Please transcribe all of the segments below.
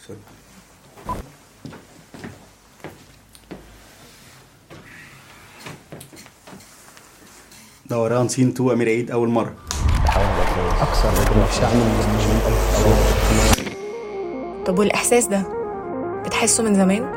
دوران سين 2 أمير عيد أول مرة. أكثر رجل شعبي من 1000. طب والإحساس ده بتحسه من زمان؟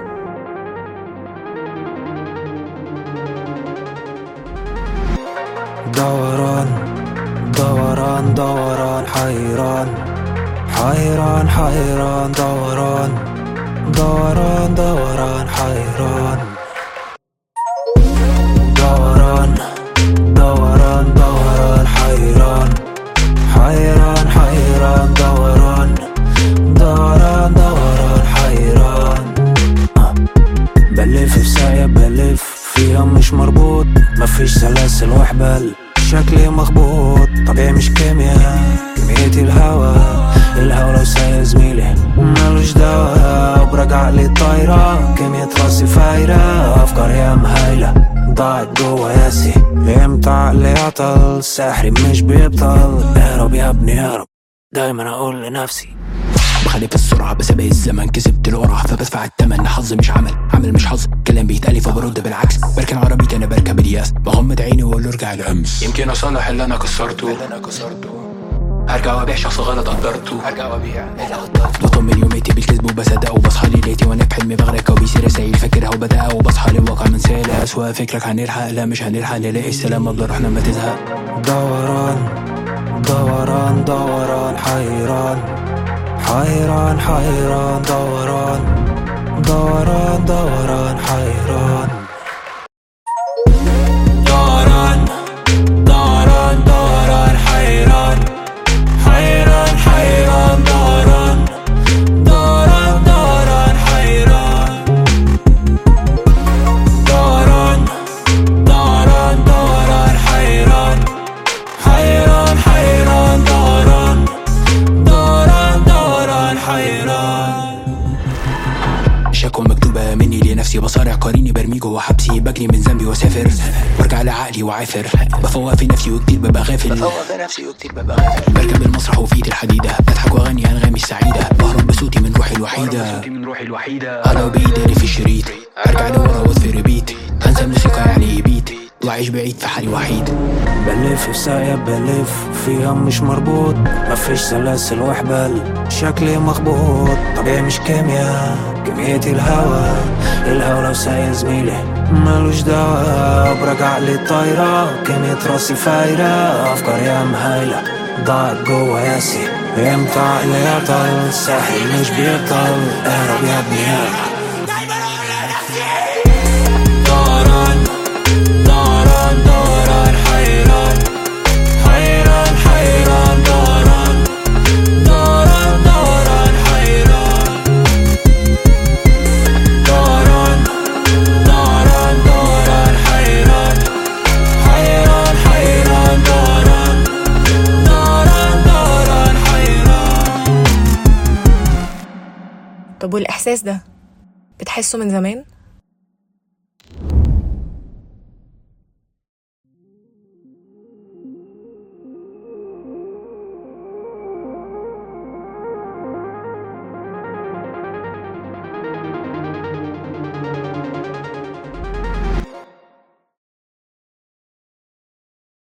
دوران دوران دوران حيران حيران حيران دوران دوران دوران حيران دوران دوران دوران حيران حيران حيران دوران دوران دوران حيران بلف في سايق بلف فيها مش مربوط مفيش سلاسل وحبل شكلي مخبوط طبيعي مش كيمياء كميتي الهوا لو سايق زميلي مالوش دوا وبرجع لي طايرة كمية راسي فايرة أفكار يا مهايلة ضاعت جوا ياسي امتى عقلي عطل سحري مش بيبطل اهرب يا ابني اهرب دايما اقول لنفسي بخالف السرعة بسابق الزمن كسبت القرعة فبدفع التمن حظ مش عمل مش حظ كلام بيتقالي فبرد بالعكس بركن عربيتي انا بركب الياس بغمض عيني واقول له ارجع لأمس يمكن اصلح اللي انا كسرته هرجع وابيع شخص غلط قدرته بطمن يوميتي بالكذب وبصدق وبصحى ليلتي وانا في حلمي بغرق وبيصير رسايل فاكرها وبدأ وبصحى للواقع من سالة أسوأ فكرك هنلحق لا مش هنلحق نلاقي السلام افضل روحنا ما تزهق دوران دوران دوران حيران حيران حيران دوران دوران دوران حيران دوران دوران دوران حيران حيران حيران دوران دوران دوران حيران دوران دوران دوران حيران حيران حيران دوران دوران دوران حيران شكوى مكتوبة مني لنفسي بصارع قريني برمي جوا حبسي بجري من ذنبي واسافر وارجع لعقلي وعافر بفوق في نفسي وكتير ببقى غافل بركب المسرح وفي ايدي الحديدة بضحك واغني انغامي السعيدة بهرب بصوتي من روحي الوحيدة انا بايدي في الشريط ارجع لورا واطفي ريبيت انسى الموسيقى يعني بيت وعيش بعيد في حالي وحيد بلف في سايق بلف فيها مش مربوط مفيش سلاسل وحبل شكلي مخبوط طبيعي مش كيمياء كميتي الهوا لو سايق زميلي مالوش دوا برجع لي طايرة كمية راسي فايرة أفكار يا مهايلة ضاعت جوا ياسي امتى عقلي عطل ساحل مش بيبطل اهرب يا ابني اهرب دوران دوران دوران حيران حيران حيران دوران دوران دوران حيران دوران دوران دوران حيران حيران حيران دوران دوران دوران حيران طب والإحساس ده بتحسه من زمان؟